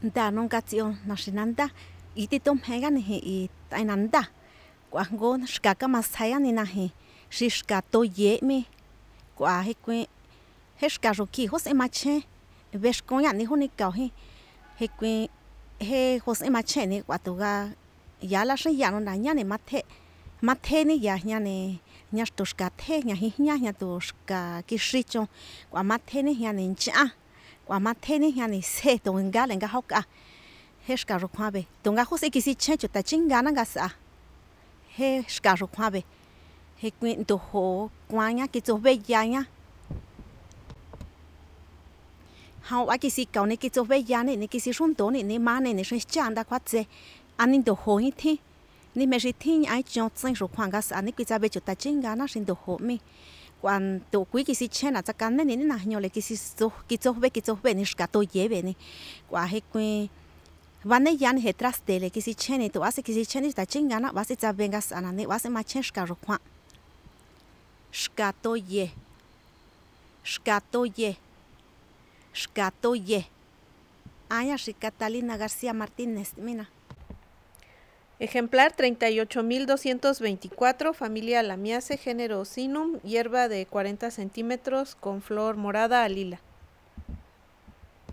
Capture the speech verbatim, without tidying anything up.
nda nunca tion nashinanda iti tom hega ni i tainanda kwa ngon shkaka masaya ni nahi shishka to yemi kwa hekwe heshka roki hose mache beshkonya ni huni kauhi hekwe he hose mache ni kwatuga yala she yano na nyane mathe mathe ni ya nyane nyashtoshka the nya hinya nya toshka kishicho kwa mathe ni nyane ncha kwa mathe ni nyane se to ngale nga hoka heshka rokwabe tonga hose kisi checho ta chingana ngasa he shka rokwabe he kwen to ho kwanya kitso be yanya hau akisi kaune kitso be yane ni kisi shunto ni ni mane ni shchanda kwatse anin to ho ithi ni me rithi ai chon tsin rokwanga sa ni kitsa be chota chingana shin to ho mi kwan to kwi kisi chena tsakane ni na nyole kisi so kitso be kitso be ni shka to yebe ni kwa he kwen vane yan he trastele kisi cheni to ase kisi cheni ta chingana vase tsa venga sana ni vase macheshka rokwa shkato ye shkato ye shkato ye aya shi Catalina García Martínez mina. Ejemplar treinta y ocho mil doscientos veinticuatro, familia Lamiaceae, género Ocynum, hierba de cuarenta centímetros con flor morada a lila.